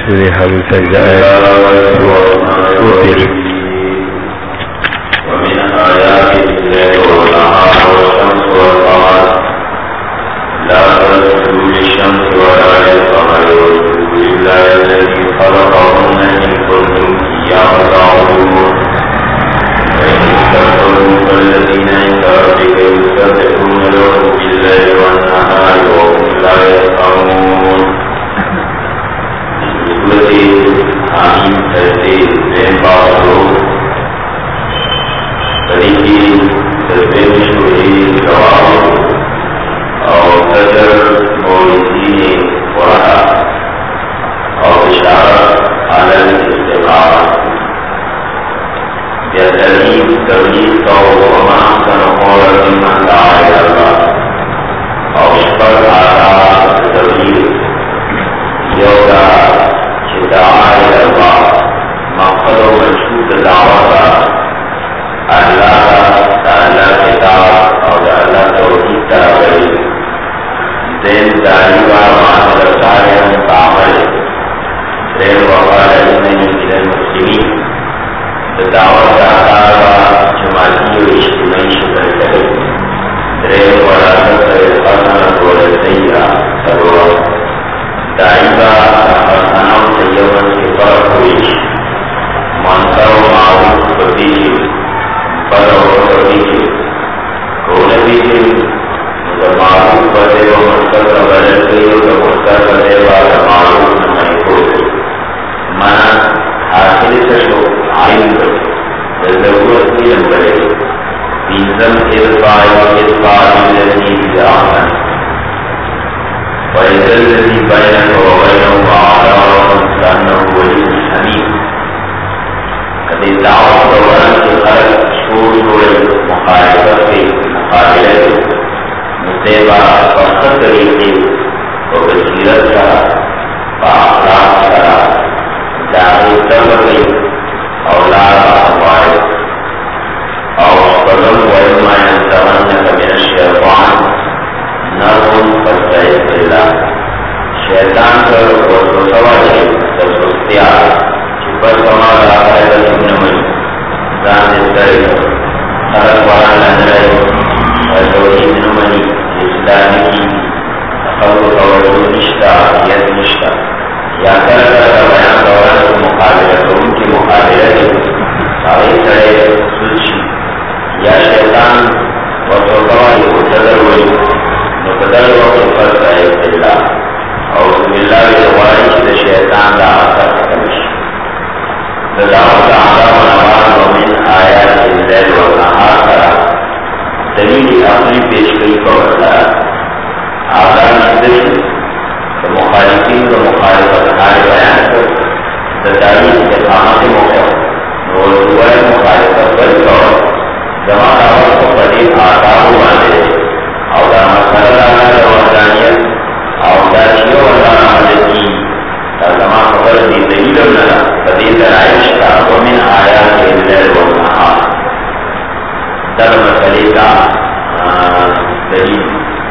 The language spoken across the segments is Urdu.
سورہ حمد سجدہ وتر ومن آياته الليل والنهار والشمس والقمر لا تسجدوا للشمس ولا للقمر واسجدوا لله الذي خلقهن إن كنتم إياه تعبدون فإن استكبروا فالذين عند ربك يسبحون له بالليل والنهار وهم لا يسمعون. آمین کرتے بین باورو طریقی سربے مشہوری جواب اور قدر موردی قرآن اور اشارت عالم استقامہ یا ترہیم ترہیم کا وما سنقول من دعائی اللہ اور شکر آتا ترہیم یوگا دعائے اللہ مقصد و منشود دعوت اللہ کتاب اور اللہ توحید تعبیر دین دائیوہ معامل سارے تعمل دین وقال انہی من المسلمین دعوت اللہ جماعتی و اجتماعی شکر کرے دین وراثت الحسن والسیئہ سرور دائیوہ نام سیوان کے فرق ہوئی مانتا و معروف بتیجی پر و بتیجی کونبیجی معروف بدے و منصر کا بدل گئی و منصر بدے والا معروف نمائی ہو گئی مانا حاصل سے شو آئین بڑے ضرورت کی نمبرے بینزم ارفائی لذی جاہن وَإِذَا الَّذِي بَيْنَكَ وَبَيْنَهُ عَدَاوَةٌ كَأَنَّهُ وَلِيٌّ حَمِيمٌ. کبھی دعوت دوران کے خرچ چھوڑ چھوڑے مخالفت کے مقابلے مطیبہ فخر طریقے و بصیرت کا باخلاق کا جاہل تبقی اولاد احوال اور قدم وَإِمَّا يَنْزَغَنَّكَ مِنَ الشَّيْطَانِ نرم فاستعذ باللہ. شیطان کر وسوسہ ہے تسوستیار چھپر سما لاتا ہے تسمن منی زان دستری خلق وارا لندرائی توحید نمانی اسلامی کی خلق توجہ نشتا ید نشتا یا کر بیان دوران کی مقابلت ان کی مقابلت سائی سڑے سلچی یا شیطان وسوسہ ہے متدر ہوئی بدل وقت فرق ہے اللہ اور باللہ الوارث شیطان لا اثر کمش دعوت عالم نواز ومن آیات الليل والنهار کرا دلیل اپنی پیش گئی کو بتایا آدھار شدری مخالفین و مخالفت ہارے بیان کر دتائی استقامت موقع اور دوائے مخالفت بل کر جمع دعوت کو قدیم آداب وانے اور مسئلہ اللہ وحدانیت اور داشیو اللہ علیہ ترجمہ خبر دی دلیل اللہ قدیم درائش کا ومن آیات الليل والنهار در مسئلے کا دلیل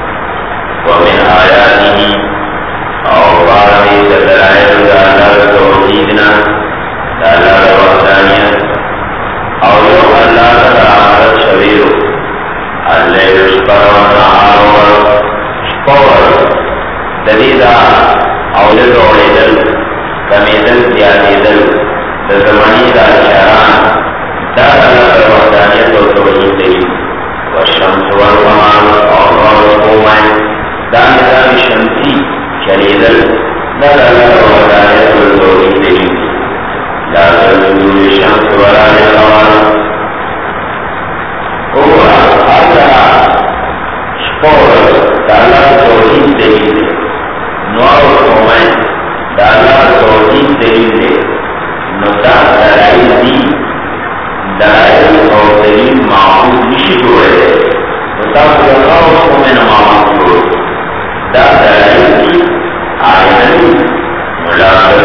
ومن آیاته اور بارمی درائش اللہ توحیدنا اللہ وحدانیت اور یو اللہ تعالی شویرو الليل شپر والنهار شپور دلیدہ اولد اوڑیدل کمیدل زیادیدل دزمانی دا شران دا اللہ وحدانیت و توحید دلیل والشمس والقمر اور قومین دا نظام شمسی شریدل دا اللہ وحدانیت و توحید دلیل لا تسجدوا للشمس ولا للقمر دالا توحید دلیل دے نوار قومین دالا توحید دلیل دے نتا دلائل دی دلائل اور دلیل معبود نشی جوڑے دے نتا دلائل قومین معبود جوڑے دا دلائل دی آئین ملاقات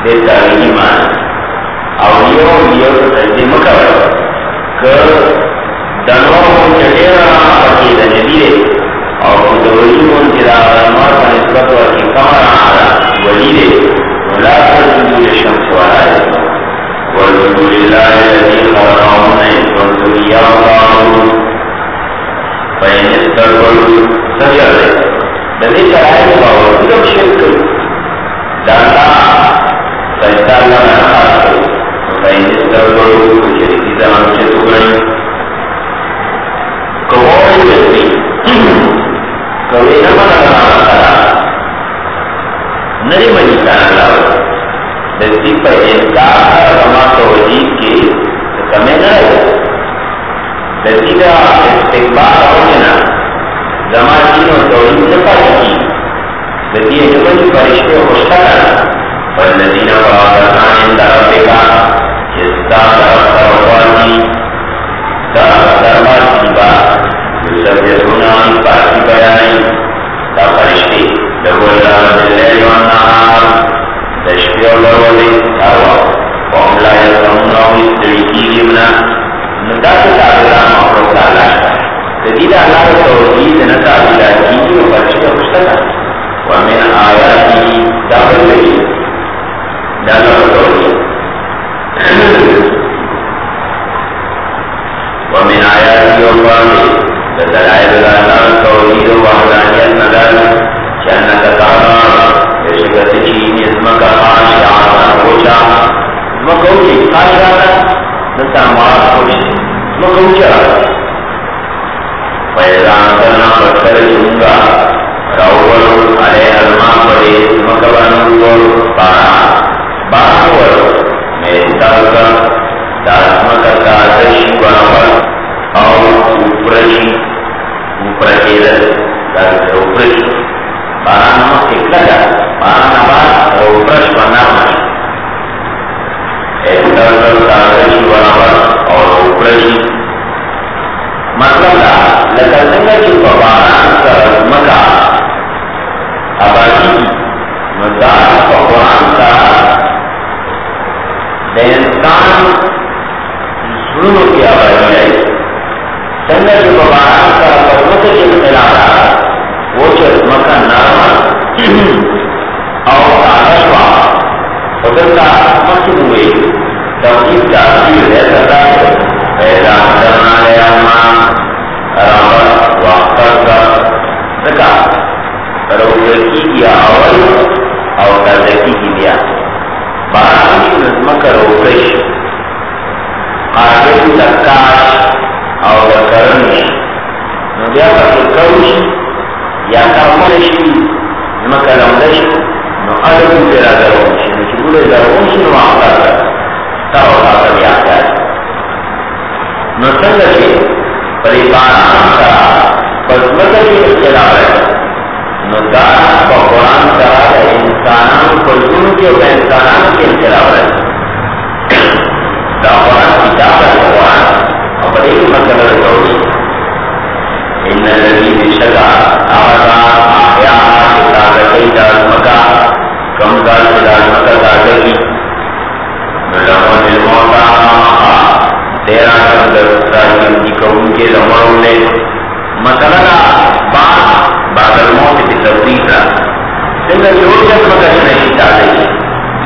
دے تاریخی معنی اولیو تجدی مکوی کہ دنو چٹیرا پکی دا نبی دے اور دولی منتدہ علمات و نسبت ورکی کمر آدھا ولی دے ولا تجدو لشمس والآئے والحمد للہ الذی خلقہم کنتم ایاہ تعبدون فإن استكبروا سجر دے چرائے باوجود شرک داتا سجدہ اللہ خاص کرو فإن استكبروا شرکی زمان سے تگڑی کبوڑی بسری کوئی نمان اللہ تعالی نری منی کان اللہ دستی پر انکار رما توجید کی کمی نہ ہے دستی کا استقبال ہونا زمان تینوں توجید نفائی کی دستی اجمالی فرشتے خوشتا کرنا والذین فاقتان اند ربکا جستا طرف ترفاتی طرف درباتی با یسبیتون آن پاکی بیانی تا فرشتے لگو اللہ باللیل والنہار تشفی اللہ ولی تاوا وهم لا يسمون استریکی لمنا نداس تعبیران مخلوق تعالی تدید اللہ توجید نتا علاقی و فرشتے خوشتا ومن آیاتی دابر لگی دابر توجید ومن آیاتی و فرشتے دلائل اللہ توحید و وحدانیت ندر چانک تعالی بشکت چین اسمک خاشعات خوشا اسمکوچی خاشعات نسامات خوش اسمکوچا فیضان کرنا بکر چونگا روول علیہ الماء پڑے اسمک بنور بارور میستاکا داسمک تاتشی بنور اور اوپرشی اوپرشیدر اوپرشی باران نمک اکلگا باران نبات اوپرش بنامش ایستاکر تاتشی بنور اور اوپرشی مطلب دا لکسنگا چی باران سر مکا آبادی مدار قرآن کا دے انسان سنو کی آبادی ہے سنگا جو باران کا قدمت کے خلاف وہ چرمکا نرم اور آشوا خدر کا مکن ہوئے توقیف کا عصیر ہے ستا ہے پیدا کرنا ہے اما رابط واقع کا سکا روزکی کیا اول اور تازکی کی دیا بارانی نظم کا روزش قابل لکاش اور کرنش نو بیا پکی کروش یا کرمانشی نمکا لمدش نو علمو پیرا درونشی نو چی بوله درونشی نو آقا کر تاو آقا بیا کر نو سنگا چی پری باران کا پزمکا چی اختلاف ہے نو دا با قرآن کا انسانان پزمون کے و انسانان کے اختلاف ہے دا قرآن کتاب ہے قرآن اور ایک مسئلہ توڑی ان الذین شکا آغازا آحیاء کتابتی دازمکا کمزار دازمکا دازگی ملمون الموتا دیرا کمدر راجی کون کے زمروں نے مسئلہ بعد الموت کی تفریح را سنگا جو جزمکا شنشی دازگی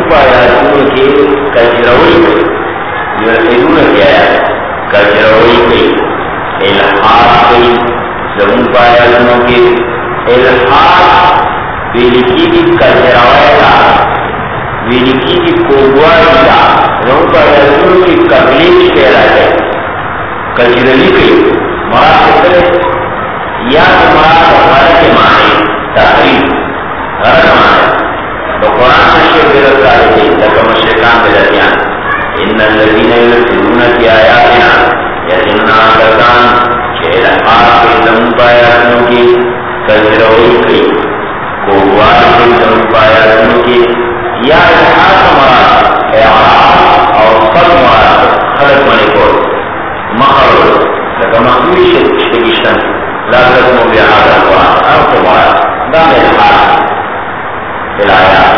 پایاتونو کې کجروي یلحدون کیا کجروي کوي الحاد کوي زمون پایاتونو کې الحاد ویلکی کی کجروي کا ویلکی کی کوګوالي کا زمون پایاتونو کې کبلیش پیدا کوي کجروي کوي مراد کرے یا مراد ہمارے کے معنی تحریم غرض معنی تو قرآن نشیر برد آئے تک مشرکان بلدیان ان الذین یلحدون فی آیاتنا یقینا کسان کہ الحاد کے زمون پایاتونو کی کجروی کی کوگوال کے زمون پایاتونو کی یا الحاد مراد اعراض اور قد مراد خلق منے کو مخرج لکہ مخوی شکشتن لا تسمو بهذا القرآن او تمہارا دام الحاد الآیات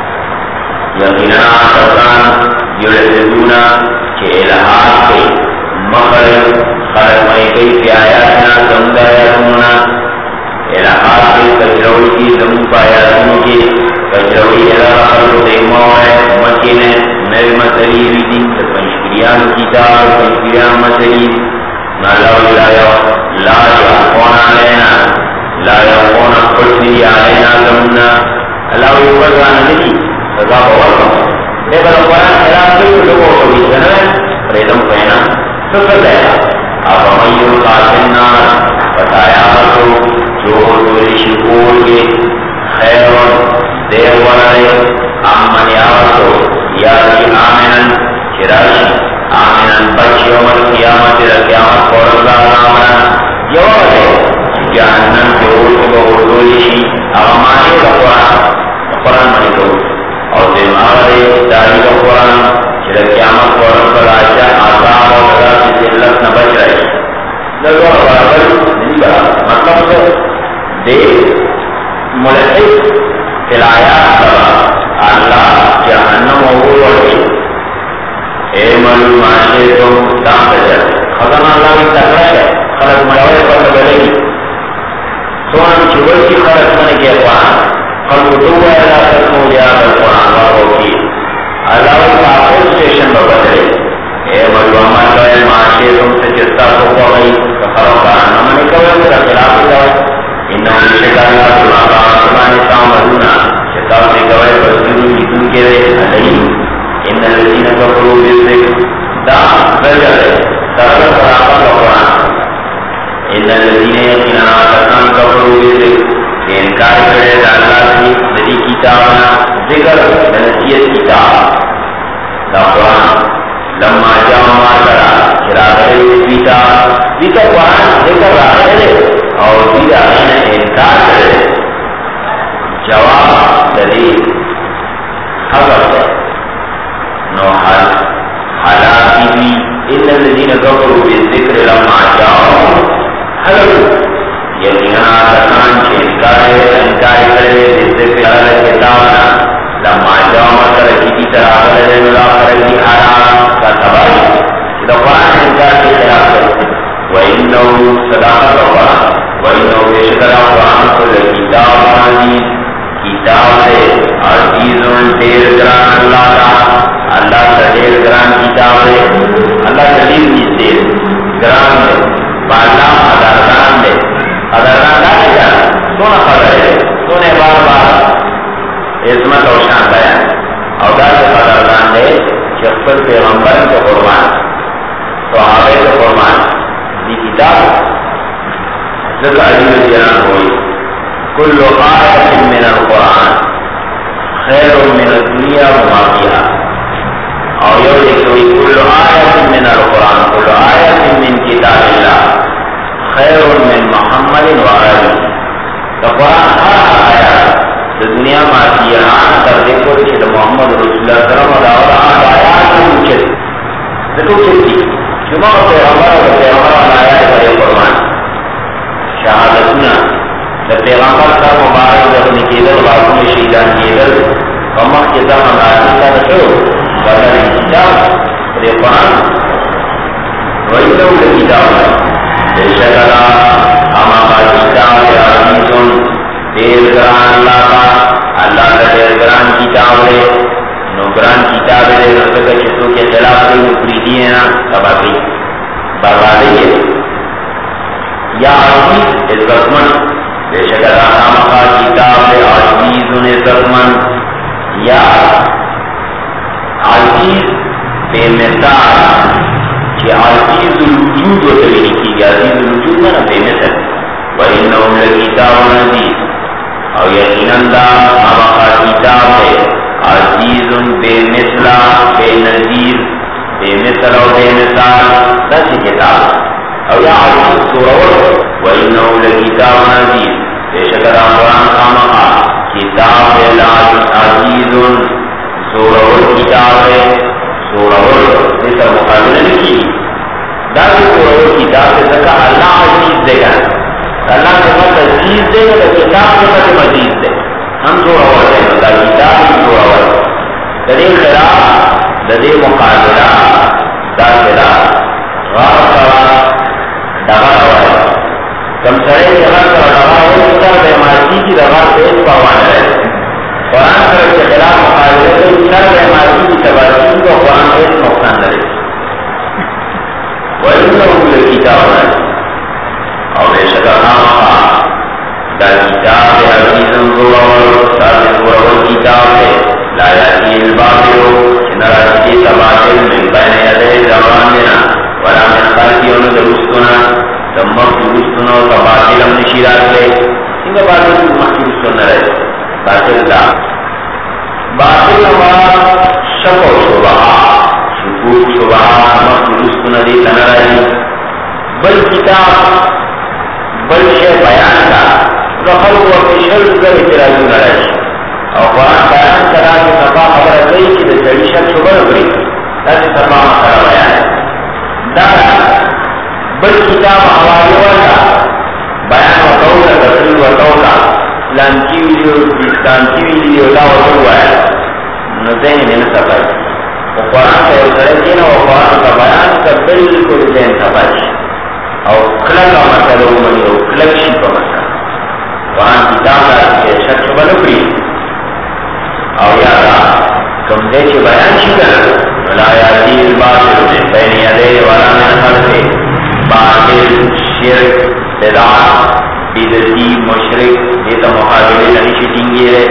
یقینا کسان یلحدون کہ الحاد کے مخرج خلق منے کئی فی آیاتنا زمون آیاتنا الحاد کے کجروی کی زمون پایاتونو کی کجروی الحاد دیمو ہے مکین ہے نوی مسئلی ویدی پنشکریان کتاب پنشکریان مسئلی نالاوی لا یقون علینا لا یقون خلصی علینا زمنا اللاوی وزان نکی سزا بورکم لیکن قرآن خلاف کئی لوگوں کو بیچنا ہے ریدم کہنا سکر دینا اب امیون قاسم نار بتایا تو جو دوری شکول کے خیرون دیر ورائے امن یاوتو یادی آمنن چراشی آمنن بچ یوم القیامت قیامت اور اللہ آمنن یوم ہے جہنم کے اردو کو اردولیشی اغمانی کا قرآن منی کو اور دماغی داری کا قرآن چر قیامت اور اللہ آجا عذاب اور اللہ سے ذلت نہ بچ رہی لگو برابر نہیں کرا مطلب سے دے ملحد فلایات کرا اللہ جہنم اور اے ملو معاشرے تم دام بجر خزان اللہ کی تکرش ہے خلق ملوے پر بلے گی سوان چوبر کی خلق منے کے قرآن خلق دوبہ اللہ تسمو لیا کر قرآن بارو کی اللہ کا آخر سٹیشن پر بدلے اے ملو معاشرے تم سے جستا کو گئی خلق قرآن نمانے کوئے میرا خلاف ہوئے انہوں نے شکر اللہ تمہارا آسمانی سامدونا شکر سے کوئے بسکرون جتن کے رہے علیہ ان الذين كفروا بالذكر دا رجل سرد قرآن القرآن ان الذين يقينا كفروا بالذكر کہ انکار کرے اللہ کی ذری کتابنا ذکر نصیحت کتاب دا قرآن لما جاما کرا چراغے کتاب ذکر قرآن ذکر رہے اور دیدہ انکار کرے جواب دلیل خبر ہے نو حالاتی بھی ان الذین کفروا بالذکر لما جاؤں حلو یقینا کسان کے انکار کرے بالذکر علی کتابنا لما جاؤں ترکی کی طرح علی اللہ فرقی حرام کا تباہی کہ قرآن انکار کے خلاف کرے وَإِنَّهُ صداقت قرآن وَإِنَّهُ بشکر قرآن کل کتاب عزیز کتاب سے عزیز دیر گران اللہ کا اللہ کا دیر گران کتاب ہے اللہ کا دیر دیر گران ہے بالا اداران دے اداران دے جا سونا قدر ہے سونے بار بار عظمت اور شان ہے اور دار سے اداران دے شخص پیغمبر کے قربان صحابہ کے قربان دی کتاب ذکر علیہ جنان ہوئی کل آیت من القرآن خیر من الدنیا وما فیہا اور یہ لکھوئی کل آیت من القرآن کل آیت من کتاب اللہ خیر من محمد وآلہ تو قرآن ہر آیات دنیا ماتیان کر دیکھو کہ محمد رسول اللہ صلی اللہ علیہ وسلم آیات میں مچھل ذکر چلتی جمعہ پیغمبر آیات پر قرآن شہادتنا پیغمبر کا مبارک اپنی کیدر باقوں میں شہیدان کیدر ومخ کے زمان آیات کا نشو بدل کتاب قرآن ویسو کتاب بے شکرہ ہم آباد کتاب عزیزن دیر گران اللہ کا دیر گران کتاب ہے نوگران کتاب ہے نوکر چیزوں کے خلاف کوئی مفریدی ہے نا تباہ کی بربادی ہے یا عزیز عزتمن بے شک خامخواہ کتاب ہے عزیز عزتمن یا عزیز بے مثال کہ عزیز الوجود و تبینی کی گیا عزیز الوجود میں نا بے مثل وَإِنَّهُمْ لَكِتَابٌ عَزِيزٌ اور یقیناً خامخواہ کتاب ہے عزیز بے مثل بے نظیر بے مثل و بے مثال دس کتاب اور یا عزیز سورور وَإِنَّهُ لَكِتَابٌ عَزِيزٌ بے شک قرآن خامخواہ کتاب ہے عزیز سورور کتاب ہے سورور اس کا مقابلہ نہیں کی دس سورور کتاب ہے سکا اللہ عزیز دے گا اللہ کے بعد عزیز دے گا کتاب کے بعد مزید دے ہم سورور دے گا کتاب ہی سورور دے خلاف دے مقابلہ دا خلاف غار سوا دغا روائی کم سرے کے غار سوا دغا ہوئی کتاب بے مارسی کی دغا تیز پاوان رہے قرآن سر کے خلاف مقابلہ کے سر بے مارسی کی تبارسی کو قرآن تیز نقصان رہے وَإِنَّهُ لَكِتَابٌ عَزِيزٌ اور بے شک خامخواہ دا کتاب عزیز سورور کتاب ہے لا یأتیہ الباطل نراجی تباطل من بین یدیہ زماننا ولا من خلفہ درستنا دمک درستنا تباطل ہم نشیرات لے انگا باطل مخی رستنا رہے باطل دا باطل ہمارا شک و شبہا شکوک شبہا مخی رستنا دیتا نراجی بل کتاب بل شے بیان کا رخل و پیشل در اعتراضی نراجی اور قرآن بیان کرا کہ صفا خبر کئی کہ دلی شک شبہ نکری تاکہ صفا خبر بیان ہے دارا بل کتاب حوالی والا بیان و قولا تفریل و قولا لانکی ویڈیو لا وطلوا ہے نزین من صفائی و قرآن کا ارسلتین و قرآن کا بیان کا بالکل دین صفائی اور کلک مسئلہ منی و کلک شیف مسئلہ قرآن کتاب کا شک شبہ نکری اور یادا کم دے چھ بیان شکر ولا یاتی الباطل من بین یدیہ ولا من خلفہ باطل شرک بدعت بدعتی مشرک دیتا مقابلے نشٹنگی ہے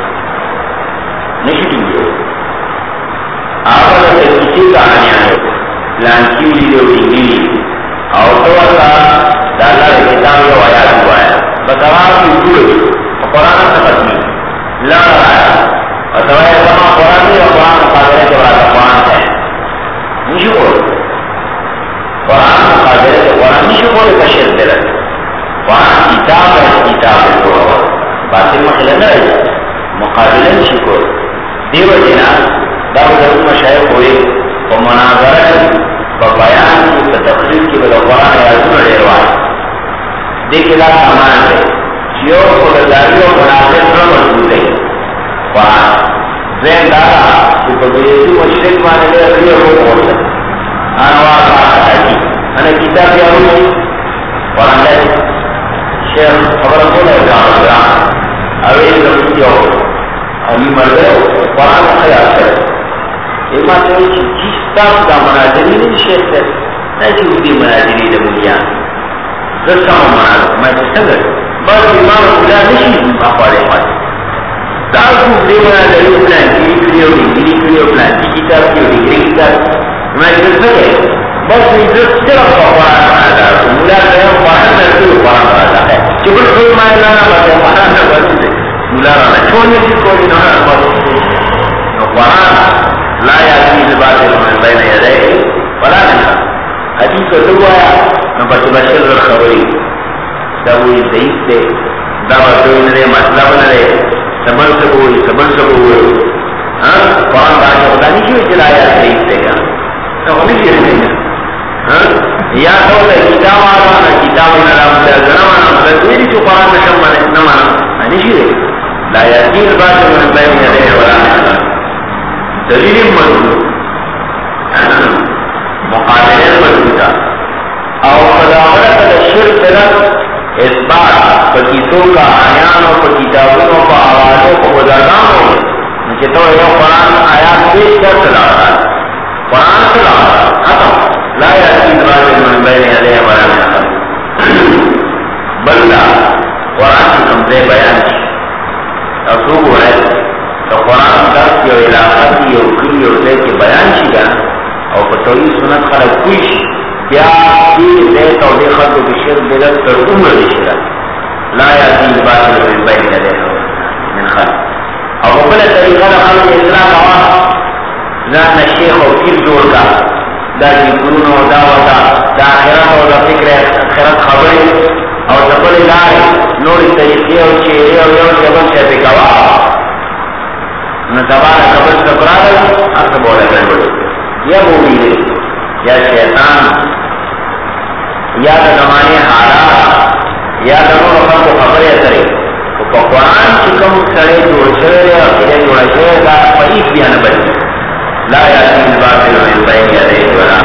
آپ اگر کسی کا آنے آنے لانکیو لیدے ڈنگی اور تو اللہ دالا کتاب جو آیات ہوا ہے بسوار کی اجوڑ قرآن سبتنی لڑ رہا ہے اور سوائے زمان قرآن بھی اور قرآن مقابلے کے بعد قرآن ہے نیشو بول قرآن مقابلے کے قرآن نیشو بولے کشیر دے رہے قرآن کتاب ہے کتاب ہے تو باطل مخلہ نہ رہے مقابلے نیشو بول دیو جنا داو ضرور مشاہد ہوئے و مناظرہ و بیان کی تقریر کی بدا قرآن یازو رہے روائے دیکھ اللہ سامان ہے جو خودداری و مناظر پر مضبوط ہے قرآن زین دارا کہ بگیتی مشرک مانے لے اگلی ہو پہنچا آنوار بات آئی انہیں کتاب یا ہوئی قرآن لے شیخ خبر بولا ہے جان اویل زمین ہو امی مردے ہو قرآن خیال کرے ایما چاہیے کہ جس تاک دا مناظری نہیں شیخ سے نیسی ہوتی مناظری دا بنیان رسا ہوں مناظر میں سنگر بس امام خدا نہیں اخوالے پاتے دارکو دے مناظری پلان کی کریو ڈگری کریو پلان کی کتاب کریو ڈگری کتاب میں جس سکے بس عزت صرف قرآن مناظر ملا گیا قرآن نرسی قرآن مناظر ہے چکل کوئی مائے لانا بس قرآن نرسی ملا رانا چھوڑنے کی کوئی نانا بس قرآن لا یاتی الباطل من بین یدیہ ولا من خلفہ حدیث کو تو آیا نمبر بشر الخبری داوی ضعیف دے دعوت نرے مطلب نرے سبن سبوئی ہاں قرآن باقی خدا نہیں کیوں چلایا ضعیف دے گا تو ہمیں کیوں دے گا یا تو کتاب آنا کتاب نرام زنوانا مدد جو قرآن نشم نمانا نہیں کیوں لا یاتی الباطل من بین یدیہ ولا من خلفہ دلیل مضبوط مقابلے مضبوطا اور خداورت شرک طرف اثبات پکیتوں کا آیانوں پا کتابوں پا آوازوں پا بزرگانوں کہ تو یہ قرآن آیات پیش کر تلاوت قرآن تلاوت ختم لا یأتی الباطل من بین یدیہ ولا من خلفہ بلکہ قرآن کی کمزے بیان کی اصوب ہے تو قرآن درس یو علاقہ کی یو کلی یو دے کے بیان کی گا اور پتوئی سنت خلق کوئی شی کیا کی دے تو دے خلق بشیر دلت پر عمر بشیر لا یأتی الباطل من بین یدیہ من خلفہ اور مقبل طریقہ دا خلق اصلاح کوا ذات شیخ و پیر جوڑ کا دا ذکرون و دعوتا دا آخرت و دا فکر آخرت خبری اور دا بلی لائے نوری طریقے و چیرے و یو جبن شیطے کوا نتبار قبل سکرادل اصلا بولا گربڑ یا بولی دے یا شیطان یا دا زمانے حالات یا دا نور وقت کو خبری اثرے تو قرآن چکم سڑے جوڑ شرے اور کلے جوڑا شرے دا فعیق بیان بلی لا یأتی الباطل من بین یدیہ ولا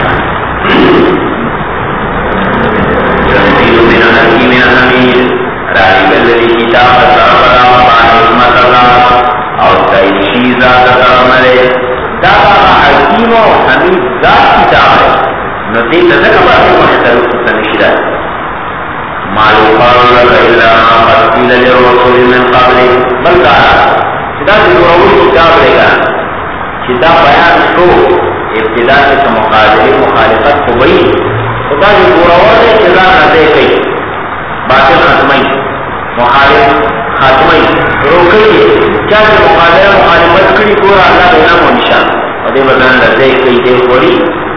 تنزیل من حکیم حمید راہی الذی کتاب سربلا وبعد حکمت اللہ اور تیشی ذات کرملے دادا حکیم و حمید ذات کتاب ہے نتیل لذکر باقی محترف سنشدہ ما یقال لك الا ما قد قیل للرسول من قبل بلکہ خدا ضرور کتاب لے گا کتاب بیان شو ابتدا سے مقابلے مخالفت کو بئی خدا جو ضرور ہے جزا نہ دے گئی باطل ختمی مخالف خاتمی روکی کیا جو مقابلہ مخالفت کری پورا اللہ دینا و نشان اور دے بدن لدے کئی دے خوری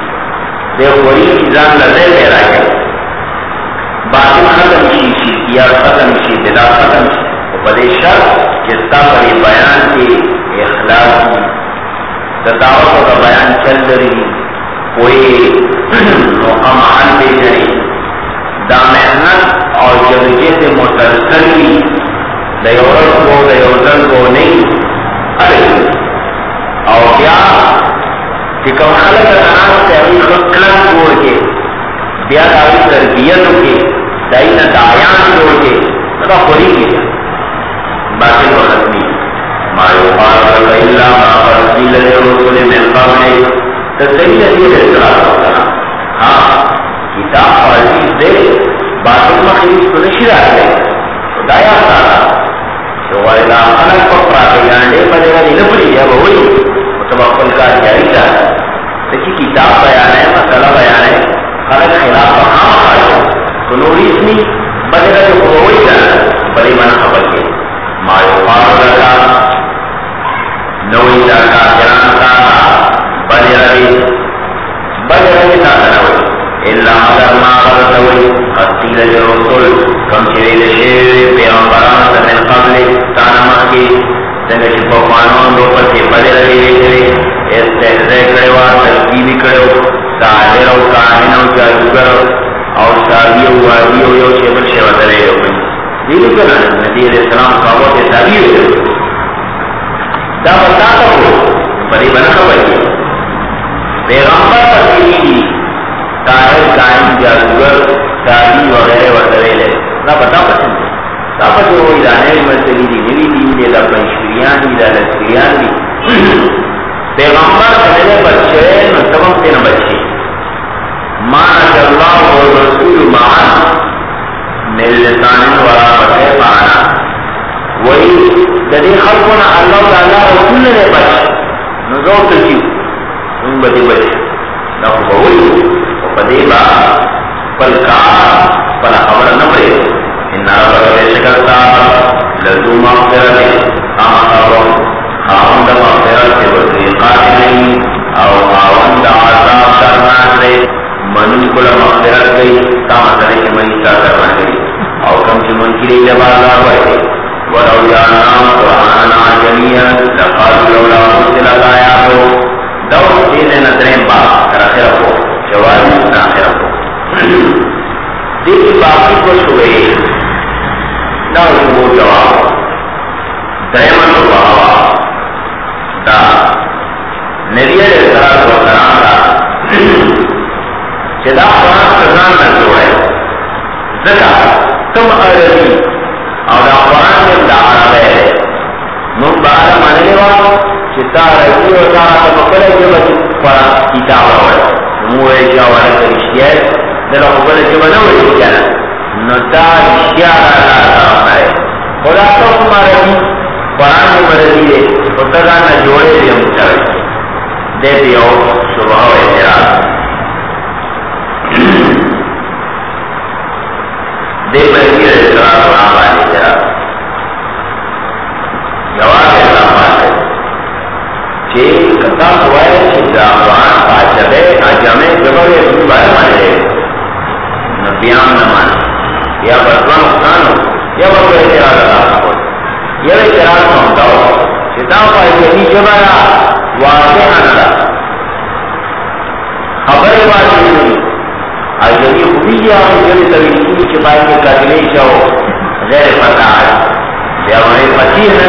جزان لدے لے رہا ہے باطل ختم شی یا ختم شی بلا ختم شی بدے شرط جستا پر بیان کے اخلاص کی دعوت کا بیان چل رہی کوئی محل دے جائے دا محنت اور جلجے سے مسلسل بھی دیورت کو دیوزن کو نہیں ارے اور کیا کہ کمال کا نام سے ابھی خلق چھوڑ کے بیا داری تربیت کے دائی نہ دایان چھوڑ کے نہ خوری کے باقی کو ختمی ما یقال لك الا ما قد قیل للرسل من قبل تصحیح نبی علیہ السلام ہاں کتاب عزیز دے باطل مخیص کو نشرات دے خدایا سارا تو وَإِلَا خَلَقْ فَقْرَاتِ گانڈے پڑے گا نپڑی ہے وہی متبقل کا جاری چاہتا لیکن کتاب بیان ہے مسئلہ بیان ہے خلق خلاف ہاں خواہد تو نوری اسمی بڑے گا جو وہی جانا بڑی من خبر کے ما یقال لك نوی جاکا جران تانا بجرلی تانا نوی اللہ مدر ما غلطوی قصیل لرسول کم چوید شیر پیغمبران من قبل تانا مخی سنگش پوپانون دو پسی بجرلی لیکلی استحضے کڑوا ترکیبی کڑو ساہر و کاہن و جادوگر اور سابی و وادی و یو شیبل شیوت رہے ہو دیلی کنا نبی علیہ السلام صحابت سابی ہو دا بتاتا ہو بڑی بنا خبر کی پیغمبر تقریبی طاہر کائن جادوگر سابی وغیرہ وغیرہ لے دا بتا پسند ہے دا پس وہ ادانے مرتبی دی نوی دین دے دا پنشوریان دی دا لسکریان دی پیغمبر میرے بچے نتبم تین بچے مانا اللہ و رسول معان میرے لسان ورا بچے پانا وہی جدی خلقنا اللہ تعالی رسول نے بچ نزور تجیو ان بدی بچ ناکو بوئی و بدی با پلکار پلا خبر نبرے ان ربک بے شکرتا لذو مغفرت اما خبرون خاوند مغفرت وطریقات نہیں او خاوند عذاب کرناک لے منن کل مغفرت گئی تاما سرے کے منیسا کرنا گئی او کم کی منکری لبازا ہوئے ولو جانام قرآننا جميعا لقالوا لولا انزلت آیاتو دو چیزیں نظریں باق کر آخر کو جوابی آخر کو دیکھ باقی کو شوئے نو وہ جواب دائمن بابا دا نبی علیہ السلام دا چدا قرآن سزان نہ جوڑے ذکا تم عربی اور دا قرآن میں دا عرب ہے من بعد ماننے والا رضی و تعالی مقبل جبت قرآن کتاب روڑ موے جاوانا کرشتیا ہے دلو مقبل جبت نوڑی کنا نتا رشتیا اللہ ہے خدا تو ہمارا بھی قرآن میں مرضی ہے اتنا نہ جوڑے بھی ہم چاہے دے دیو صبح و اعتراض دے مرضی اعتراض قرآن والے اعتراض جواب اللہ مانتے کہ کتا ہوئے چھتا قرآن پاچبے آجامے جبر یہ بارے مانے نبیان نہ مانے یا برطمان اختان ہو یا برطو اعتراض اللہ ہو یہ اعتراض ہوتا ہو کتاب کا یہی جبرا واضح نہ خبر واضح نہیں آجامی خوبی یا جبی طویلی چپائی کے قدلے شاو غیر پتہ ہے یا ہمیں پتی ہے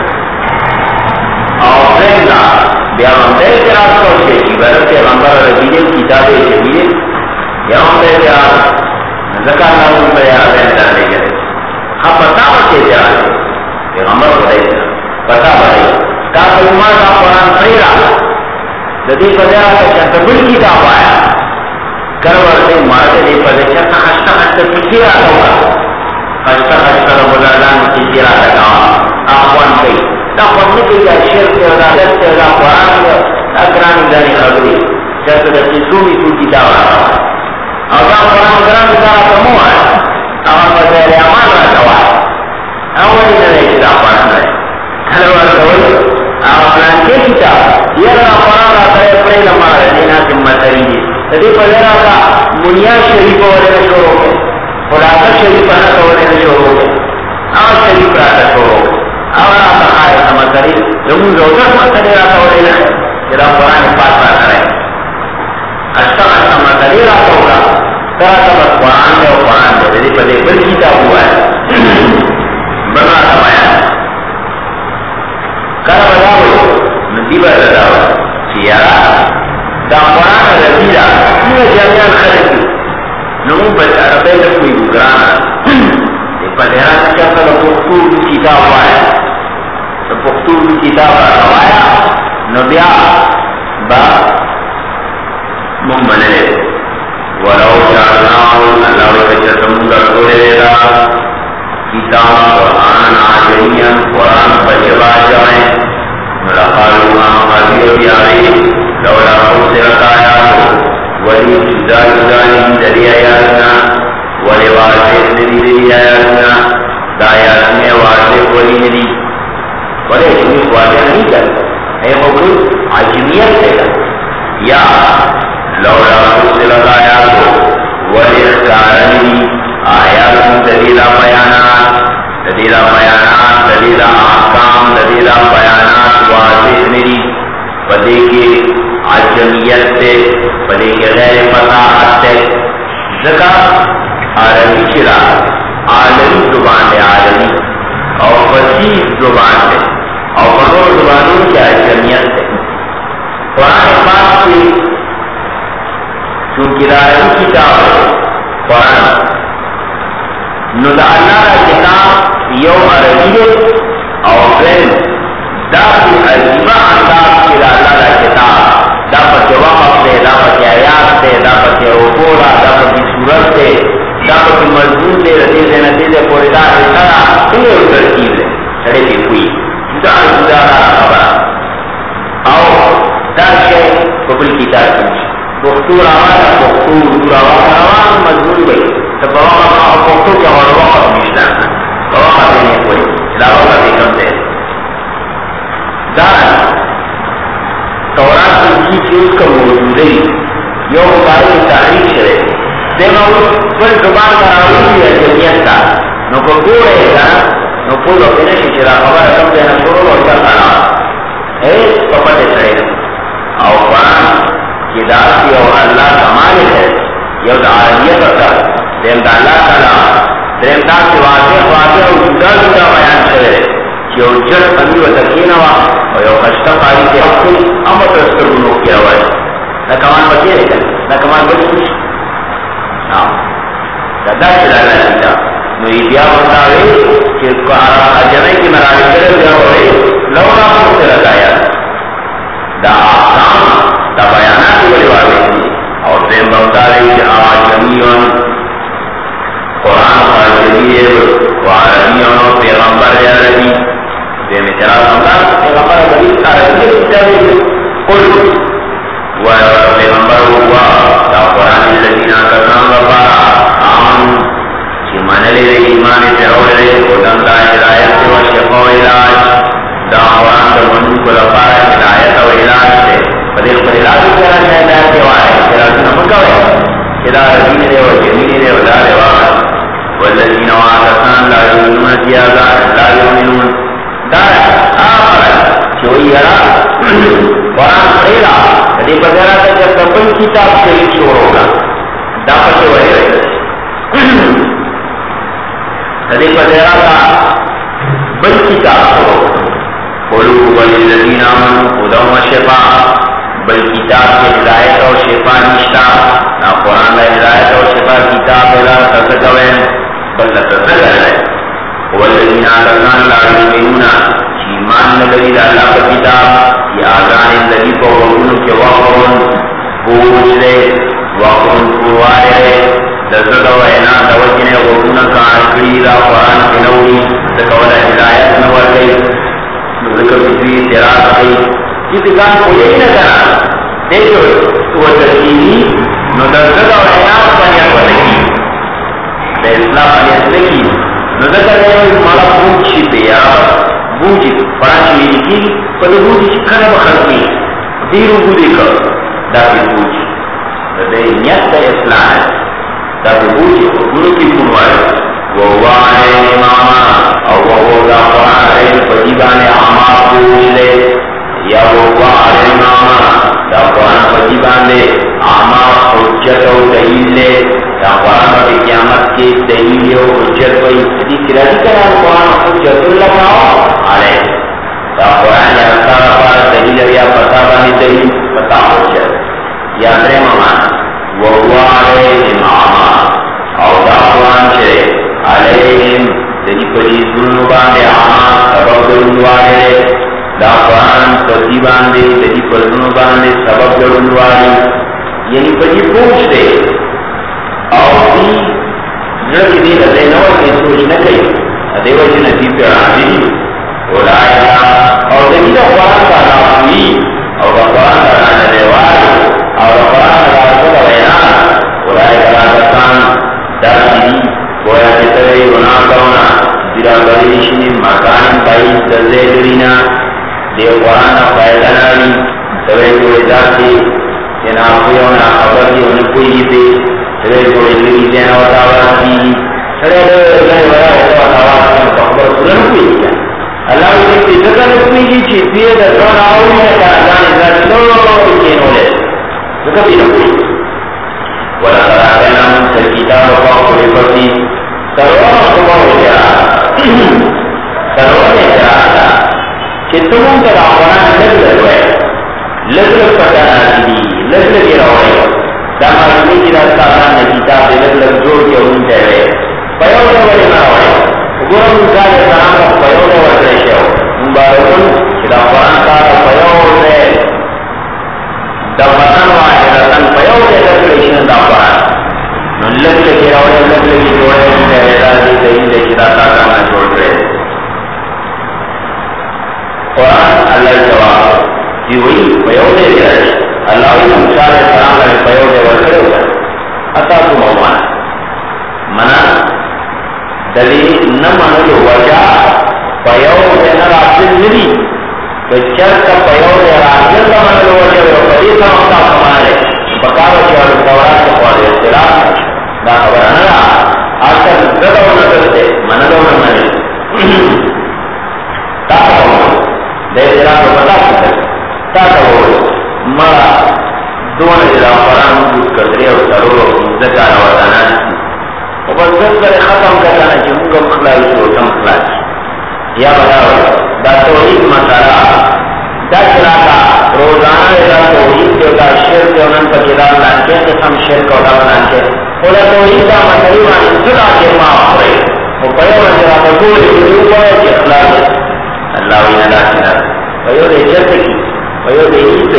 اور فرنگا بیا ہم دے اعتراض کرتے کہ برد پیغمبر رجیل کتابیں جبیے یا ہم دے اعتراض زکاة اللہ پر یا رہن لے گئے ہاں پتہ بچے اعتراض پیغمبر بڑھائی پتا بڑھائی کافی عمر کا قرآن صحیح رہا جدی پدیرہ کا چنتبل کتاب آیا کرور سے مارتے دی پدیشہ کا ہشتا کسی رہا ہوگا ہشتا رب العالمین کسی رہا لگا آخوان کئی تاخوان نکی جا شیر سے ادا لت سے ادا قرآن سے اکرانی دانی خبری جیسے دستی سومی تو کتاب آتا ہے اور قرآن گرام دارا کمو آیا اور پدیر امان رہا دوا ہے اولی نرے کتاب پڑھنا ہے کھلوار دوئی آفلان کے کتاب یہ رہا قرآن آتا ہے پڑے لما رہنینا سمت رہی تدی پدیرہ کا منیاد شریف وغیرہ شروع ہے خلاصہ شریف آتا وغیرہ شروع ہے اور شریف آتا شروع ہے اور آتا خواہ سمت رہی جمعون روزہ سمت رہی آتا وغیرہ ہے جرا قرآن پاس پاس رہے اشتاق سمت رہی آتا ہوگا طرح سمت قرآن دے و قرآن دے تدی پدے بل کتاب ہوا ہے بنا سمایا کر بداوی نصیب بداوی سیارا دا قرآن رضیلہ یہ جامعان خلق کی نمون بچہ ربیل کوئی گرانا پدیرہ چکتا پختور کتاب آیا پختور کتاب آیا نبیا با ممبنے ولو شاءاللہ اللہ وکچتمونگا کولے لیتا کتاب قرآن آجرین قرآن بجبا جائیں ملقالو آمدیو بیاری لولا خسرت آیاتو ولی جزائی دری آیاتنا ولی واضح دری آیاتنا دا آیاتنے واضح ولی ندی ولی اشمی واضح نہیں کرتا اے مقصود عجمیت سے کرتا یا لولا خسرت آیاتو ولی اختارنی آیات دلیل بیانات دلیل احکام دلیل بیانات واضح ندی پدے کی عجمیت سے پدے کی غیر فصاحت سے ذکا عربی چرا عالمی زبان ہے عالمی اور فصیح زبان ہے اور بغور زبانوں کی عجمیت سے قرآن پاک کی چونکہ عربی کتاب ہے قرآن ندا اللہ کا کتاب یو عربی اور غیر داخل عجیبہ انداز کی اللہ کا کتاب داپت وقف سے داپت آیات سے داپت رکوع داپت صورت سے داپت مضمون سے رسیل سے نتیجے پورے دار سرا یہ ترکیب ہے سڑے کی ہوئی جدا جدا خبر اور در شے قبل کتاب دختور آواز مضمون گئی تو وقت کے اور وقت مشنا وقت نہیں کوئی وقت کم دے تورات کی چیز کا موجود ہے یہ مبارک تاریخ ہے دیکھو پر زبان کا راوی ہے جمعیت کا نو کو گوڑے گا نو پورو پینشی چرا خبر کم دینا شروع اور کا کھانا ہے پپتے چڑھے اور قرآن کی داسی اور اللہ کا مالک ہے یہ عالمیت کا دیم دا اللہ تعالیٰ دیم دا کی واضح اور جدا جدا بیان کرے یو جر امیر و تکینوا و یو خشتا قاری کے حقی امت رسکر بنوک کیا ہوا ہے نکمان بچے رہے گا نکمان بچے کچھ دا چلا رہا نو یہ بیا بتاوے کہ جمعی کی مرالی کرے گیا ہوئے لولا خود سے لگایا دا آسان دا بیانات بڑی واضح دی اور دین بہتارے کہ آجمیون قرآن آجمی ہے و عربیون و پیغمبر عربی دے میں چرا سمتا پیغمبر عربی عربی قل و پیغمبر ہوا دا قرآن الذین کسان ربارا آمن چی منلی دے ایمان تروڑ دے خودم دا ہدایت و شفا و علاج دا قرآن دا منو کو لپارا ہدایت و علاج دے فدیخ پر علاج کرنا چاہتا ہے کہ وائے علاج نمکوے کدا ربین دے و جمین دے و دا دے واقع والذین وعدسان لا یؤمنون سیازان لا یؤمنون دا آخر چوئی یرا قرآن خیرہ دی بغیرہ تا جب کپن کتاب شریف شور ہوگا دا پچے وہی رہے دی بغیرہ تا بل کتاب شور ہوگا قلوب والذین آمنوا خدا و شفا بل کتاب کے ہدایت اور شفا نشتا نا قرآن دا ہدایت اور شفا کتاب بلا تذکوین بل تذکر ہے والذین آلکان لا یؤمنون ایمان نگری دا اللہ کا کتاب یہ آزان اندگی کو وقن کے وقن بوجھ لے وقن پروارے لے دزد و اینان دوجنے وقن کا انکری دا قرآن کے نوری دکولا ہدایت نور گئی ذکر کسی تراز گئی کسی کان کو یہی نہ کرا دیکھو وہ ترکیبی نو دزد و اینان بنیت ونگی دا اسلام بنیت لگی نو ذکر ہے مالا بوجھ شیپے یا بوجی پرانچ میری کی پدے بوجی چی کھنے بخلقی دیرو بودی کر داکی بوجی دے نیت دا اصلاح ہے داکی بوجی گلو کی کنوائے ووائے اماما اور وہو دا قرآن رہی پجیبان عامات بوجھ لے یا ووائے اماما دا قرآن پجیبان لے عامات حجت و دلیل لے دا قرآن پر قیامت کے دلیل و حجت و حدیث رضی کرا قرآن حجت اللہ علیہ دا قرآن یا رسالہ پر دلیل یا فتابانی دلیل فتا حجت یا درے ممان ووائے اماما اور دا قرآن چھے علیہم دلی پجی ظلمبان دے آمان سبب دلنوارے دا قرآن پجیبان دے دلی پجنوبان دے سبب دلنوارے یعنی پجی پوچھ دے اور بھی جڑکی دے لدے نور کی سوچ نہ کئی دیو جی نصیب پر آنی اولائیہ اور دلی دا قرآن کا ناوی اور دا قرآن کا ناندیوار اور دا قرآن کا رسول وینان اولائیہ راکتان دارشنی گویا کتوی گناہ کرونا دیرا بریشنی مکان بائی دردے درینا دیو قرآن فائدہ ناری سوے جو ذاتی کہ ناکویونا خبر دی انہیں کوئی پہ سوے جو لگی دینا وطاورا کی سرے لئے ورہ وطاورا کی خبر سنن کوئی کیا اللہ عزت کی ذکر اپنی کی چیز دیئے در دون آوری ہے کہ آزان ازاد لوگ کینو لے ذکر بھی نکوئی وَلَقَدْ آتَيْنَا مُوسَى الْكِتَابَ فَأَخْرَجَ فِيهِ سَرْوَانَ خُبَرُ سرور اعتراضا کہ تمہوں کا قرآن لگ ہوئے لگ پتانا دی لگ روئے دامازمی کی راستہ آنا کتاب لگ جوڑ کے ان سے پیوڑے والے نہ ہوئے گرم انسان اسلام کا پیوڑے والے شو مبارکن کہ قرآن کا پیوڑے دفتن واحدتن پیوڑے لگ لیشن دا قرآن لگ کے روئے لگ لگی جوڑے ان سے اعتراضی دہی دے کی راستہ کرنا چھوڑ رہے قرآن اللہ جواب جی وہی پیوڑے دے رہے اللہ موسیٰ علیہ السلام نے پیوڑے ورکڑے ہوئے اتا تو مومان منا دلیل نہ منو وجہ پیوڑے نہ راجل ملی تو چرک پیوڑے راجل کا منو وجہ پری کا ہوتا ہمارے بکارو چوڑ دورات کو پڑے اختلاف نہ خبر نہ آج تک زدہ نہ کرتے منو نہ منے تاکہ دے جرا کو بتا سکتے تاکہ مرا دون جرا قرآن موجود کردرے اور ضرور زکار وطانا جسی اور بس کر ختم کرنا چاہیے مونگا مخلائی شو کم خلائی یا بتاؤ دا توحید مسئلہ دا چلاتا روزانہ دا توحید جو دا شرک جو نن پر جدا لانکے قسم شرک و دا لانکے اور دا توحید دا مسئلہ وانی صدا کے معاف رہے وہ پیو نجرہ بطور جو پڑے کہ اخلاق اللہ وینا لا کنار پیو دے جرد کی پیو دے عید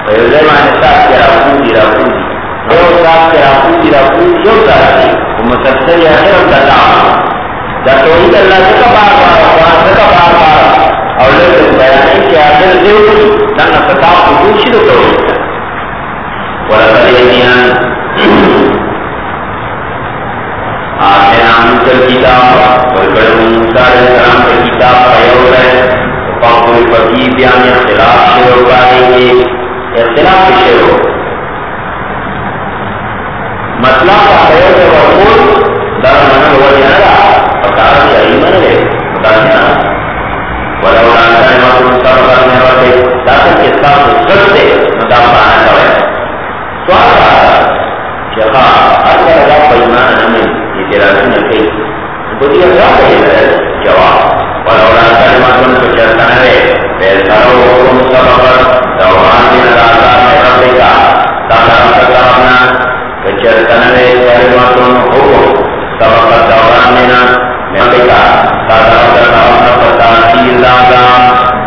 ویوزے معنی ساتھ کے راکوزی یو ساتھ کے راکوزی یو ساتھ کی مسلسل یا خیرم دلام دا توحید اللہ سے بار قرآن سے بار اور لیکن بیانی کہ آخر دیوری لأن فتاق حدوشی دو توحید ولقد یقیناً آخرنا موسیٰ کتاب ولقد موسیٰ علیہ السلام کے کتاب پیور ہے فاقوی فقی بیان اختلاف شروع پائی گی اختلاف شروع مطلب کا پیور ہے وقود دار منہ ہوا جنرا فقارا چاہی من ہے مطالعہ ولولا کلمۃ سبقت من ربک تاکہ کے ساتھ سچتے مدافعہ کرے سوال آتا شخا اگر اللہ پیمان ہمیں اعتراض نہ کی تو یہ کیا ہے جواب ولولا کلمۃ سبقت فیصلوا حکم سبقت دوران من ربک تاکہ کچرتنوے کلمۃ حکم سبقت دوران من ربک فتاخیر داغام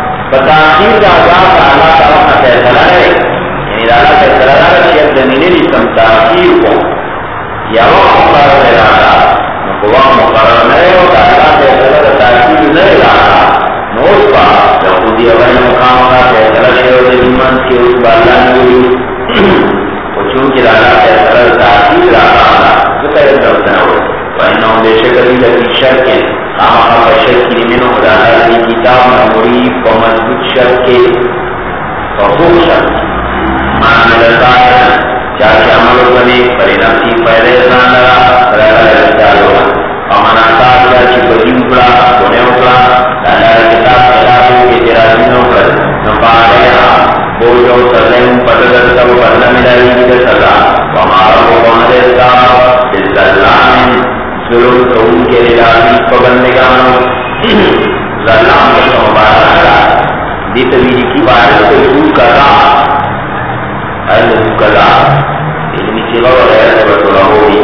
تعالیٰ کا فیصلہ ہے یعنی اللہ فیصلہ ہے شیخ زمینی لسم تاخیر کو یا وقت مقرر ہے رہا وقت مقرر نہیں ہو تعالیٰ فیصلہ تاخیر نہیں رہا نوز پا یہودی اول مقام کا فیصلہ شیخ زمین کی اس باللہ نوری چونکہ اللہ فیصلہ تاخیر رہا تو کہہ دوستنا ہو وَإِنَّهُ بِشَكَلِ لَفِي شَكٍ خامخا بشک کی منو خدانا کی کتاب مرید و مضبوط شک کے فخوب شک معامل سائر چاچے عمل بنے پرینفسی پہلے ساندرا رہا رجال ہوگا امانا ساتھ چی بدی اکڑا کونے اکڑا لالا کتاب خلافوں کے تیرازینوں پر نفاڑیا بوجھو سزیم پتدر سب پرنا ملائی کی سزا ومارا کو بہنے صاحب جس اللہ ظلم تو ان کے علاقی پبندگانوں ظلام کے مبارک دی طبیعی کی بارد کو دور کرا دور کرا علمی چلو غیر بطولہ ہوگی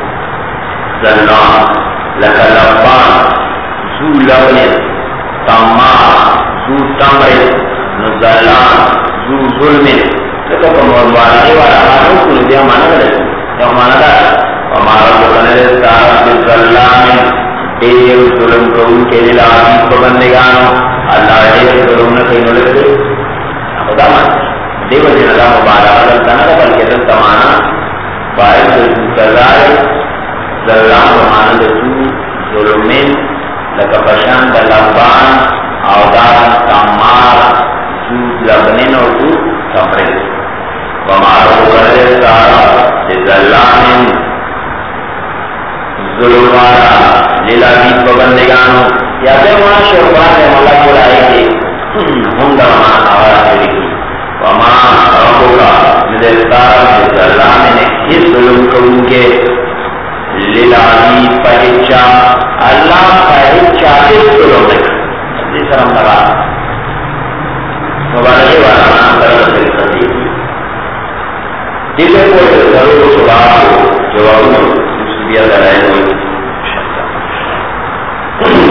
ظلام لکا لبان زو لبن تمام زو تمر نظلام زو ظلم لکا کموربانی والا مانو کل دیا مانا گلے یا مانا دا ہمارا بکنے سارا بظلام دیر ظلم کو ان کے علاقی پبندگانوں اللہ دیر ظلم نے کہیں نلے دے خدا مان دیو جن اللہ مبارک کرتا نا بلکہ دن تمانا باعث سزائے ظلام رحمان دسو ظلمین لکا پشان دلبان آودان تمار سود لبنین اور سود سمرین ہمارا بکنے سارا بظلام ظلم والا لیلابید پبندگانوں یا دیوان شرفان مولا کلائے کے ہم درمان آواز شرکی وما ربو کا مدلتار اللہ نے اس ظلم کو ان کے لیلابید پہچا اللہ پہچا اس ظلم نے جس طرح لگا مبارکی والا نام در رسل صدیق جسے کوئی ضرور صبح جواب میں بیا درائے ہوئی